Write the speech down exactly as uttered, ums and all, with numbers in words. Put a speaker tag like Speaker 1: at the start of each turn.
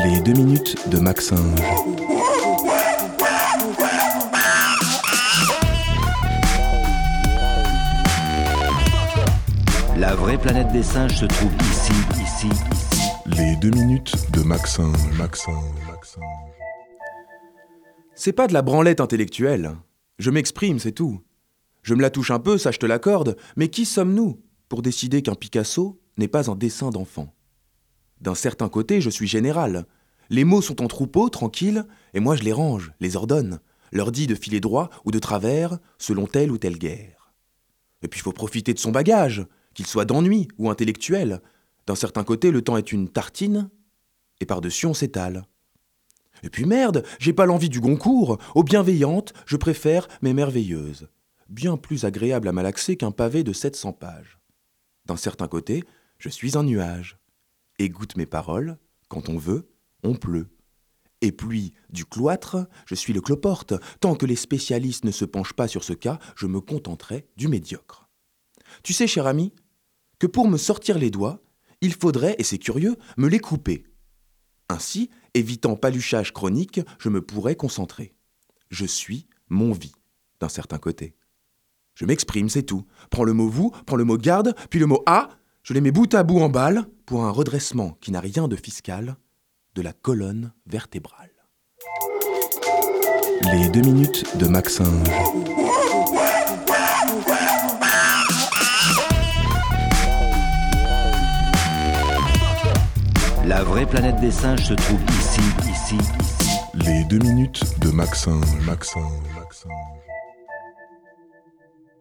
Speaker 1: Les deux minutes de Maxinge.
Speaker 2: La vraie planète des singes se trouve ici, ici, ici.
Speaker 1: Les deux minutes de Maxinge, Maxinge, Maxinge.
Speaker 3: C'est pas de la branlette intellectuelle. Je m'exprime, c'est tout. Je me la touche un peu, ça je te l'accorde, mais qui sommes-nous pour décider qu'un Picasso n'est pas un dessin d'enfant ? D'un certain côté, je suis général. Les mots sont en troupeau, tranquilles, et moi je les range, les ordonne, leur dis de filer droit ou de travers, selon telle ou telle guerre. Et puis il faut profiter de son bagage, qu'il soit d'ennui ou intellectuel. D'un certain côté, le temps est une tartine, et par-dessus on s'étale. Et puis merde, j'ai pas l'envie du Goncourt, aux bienveillantes, je préfère mes merveilleuses. Bien plus agréable à malaxer qu'un pavé de sept cents pages. D'un certain côté, je suis un nuage. Écoute mes paroles, quand on veut, on pleut. Et puis, du cloître, je suis le cloporte. Tant que les spécialistes ne se penchent pas sur ce cas, je me contenterai du médiocre. Tu sais, cher ami, que pour me sortir les doigts, il faudrait, et c'est curieux, me les couper. Ainsi, évitant paluchage chronique, je me pourrais concentrer. Je suis mon vie, d'un certain côté. Je m'exprime, c'est tout. Prends le mot vous, prends le mot garde, puis le mot a, je les mets bout à bout en balle pour un redressement qui n'a rien de fiscal de la colonne vertébrale.
Speaker 1: Les deux minutes de Maxinge.
Speaker 2: La vraie planète des singes se trouve ici, ici, ici.
Speaker 1: Les deux minutes de Maxinge, Maxinge.